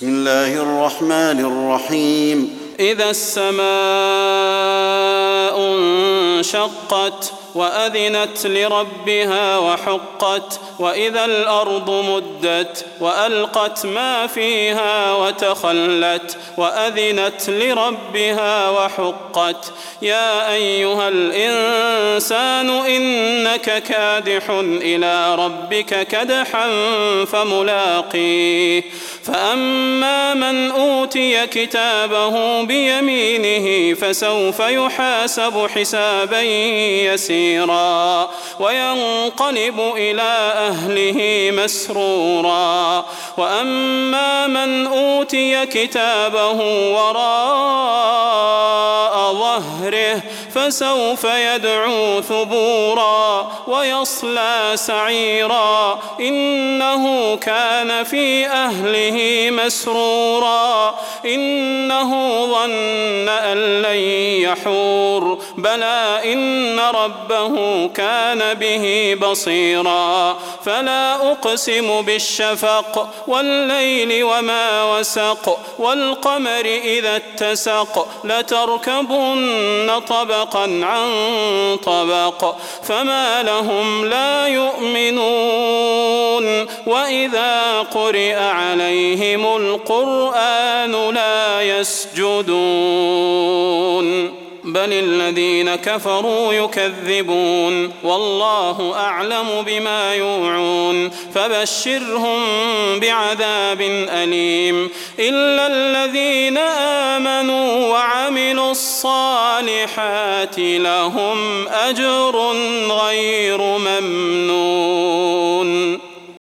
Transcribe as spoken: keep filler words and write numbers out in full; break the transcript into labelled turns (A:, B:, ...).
A: بسم الله الرحمن الرحيم
B: إذا السماء انشقت وأذنت لربها وحقت وإذا الأرض مدت وألقت ما فيها وتخلت وأذنت لربها وحقت يا أيها الإنسان إنك كادح إلى ربك كدحا فملاقيه فأما من أوتي كتابه بيمينه فسوف يحاسب حسابا يسيرا وينقلب إلى أهله مسرورا وأما من أوتي كتابه وراء ظهره فسوف يدعو ثبورا ويصلى سعيرا إنه كان في أهله مسرورا إنه ظن أن لن يحور بلى إن ربه كان به بصيرا فلا أقسم بالشفق والليل وما وسق والقمر إذا اتسق لتركبن طبقا عن طبق فما لهم لا يؤمنون وإذا قرئ عليهم القرآن لا يسجدون بل الذين كفروا يكذبون والله أعلم بما يوعون فبشرهم بعذاب أليم إلا الذين آمنوا وعملوا الصالحات لهم أجر غير ممنون.